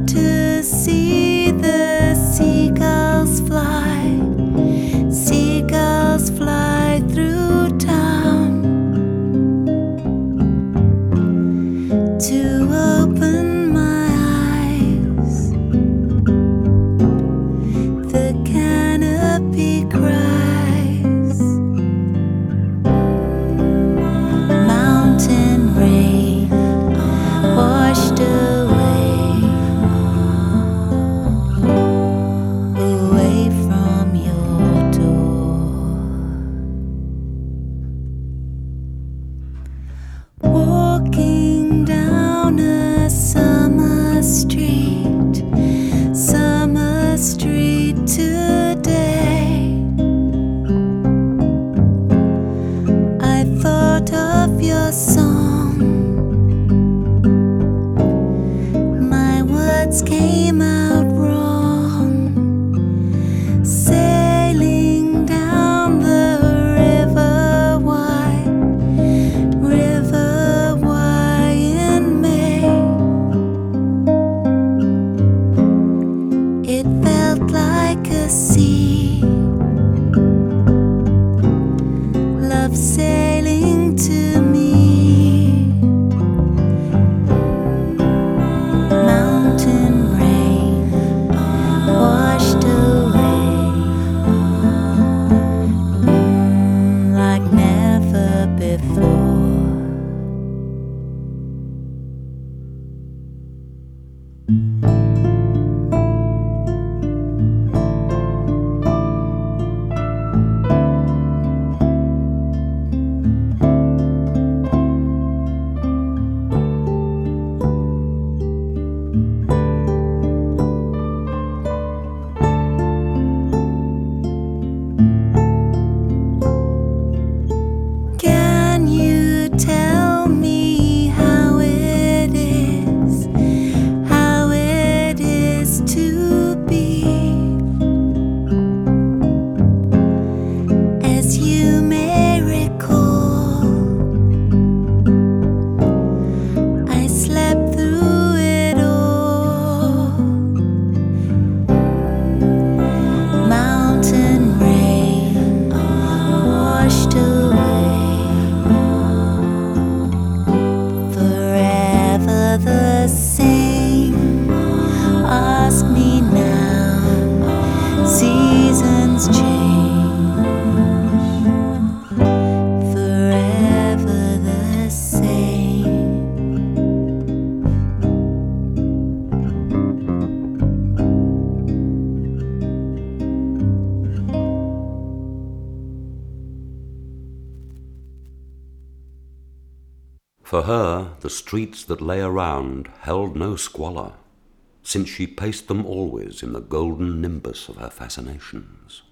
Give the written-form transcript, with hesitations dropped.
to see the seagulls fly through town, to open my eyes. The canopy cries, mountain rain washed away from your door. Walking down a summer street today, I thought of your song. My words came out wrong, sailing down the River Wye in May. It felt like a sea, love sailing to me. Mountain rain washed away, like never before. Can you tell me how it is to be? As you may recall, I slept through it all. Mountain rain washed away, forever the same. Ask me now, seasons change, forever the same. For her, the streets that lay around held no squalor, since she paced them always in the golden nimbus of her fascinations.